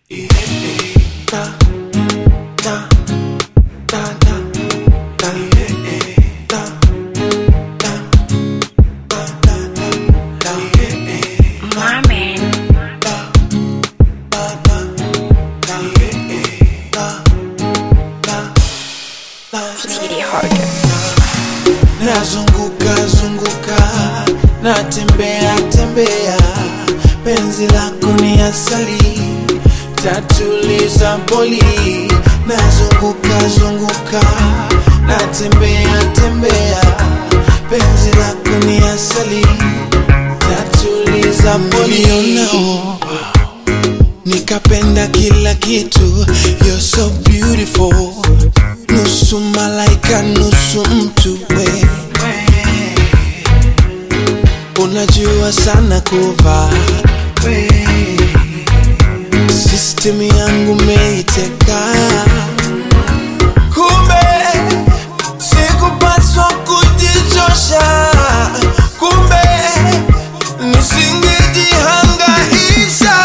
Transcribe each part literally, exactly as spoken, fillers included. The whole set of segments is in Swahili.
Nazunguka zunguka, natembea tembea, penzi lako ni asali, tatuliza boli. Nazunguka zunguka, natembea tembea, penzi lako ni asali, tatuliza boli. Nilionao, nikapenda kila kitu, you're so beautiful, nusu malaika nusu mtu we. Unajua sana kuvaa we, system yangu meiteka. Kumbe sikupaswa kujichosha, kumbe nisingejihangaisha.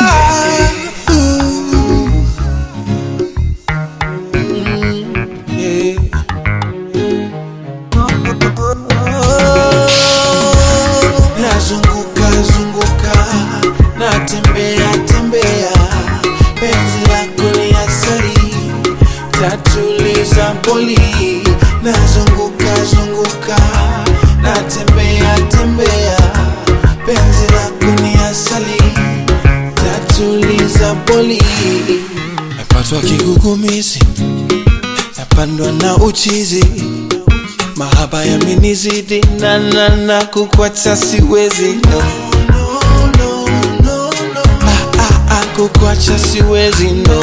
Nazunguka zunguka, natembea tembea, penzi lako ni asali, tatuliza boli. Nazunguka zunguka, natembea tembea, penzi lako ni asali, tatuliza boli. Napatwa kigugumizi, napandwa na uchizi, mahaba yamenizidi na na na kukuacha siwezi, no. Ah ah ah, kukuacha siwezi, no.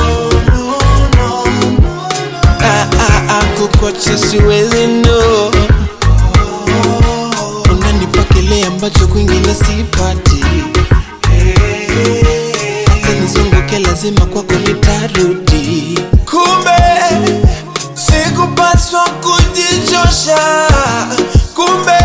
Ah ah ah, kukuacha siwezi, no. Unanipa kile ambacho kwingine sipati, hata nizunguke lazima kwako nitarudi. Kumbe sikupaswa kujichosha, kumbe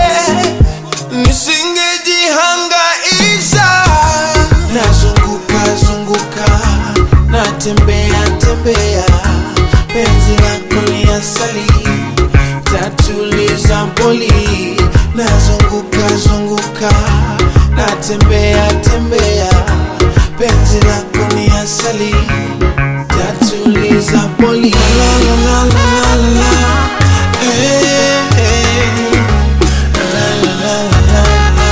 nisingejihangaisha. Nazunguka zunguka, natembea tembea, penzi lako ni asali, tatuliza boli. Nazunguka zunguka, natembea tembea, penzi lako ni asali, tatuliza boli. La la la la la la, hey hey, la la la la la,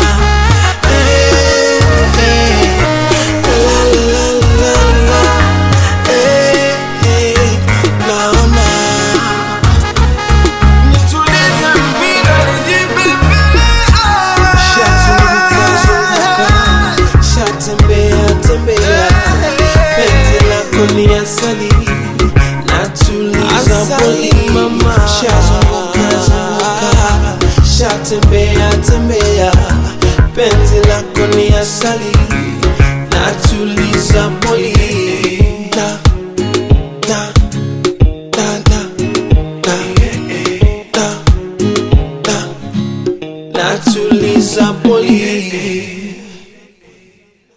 hey hey, la la la la la, hey hey, naona nitulize mpira nijibebe. Shatembea zunguka, shatembea tembea, penzi lako ni asali, natuliza boli. Shazunguka zunguka, shatembea tembea, penzi lako ni asali,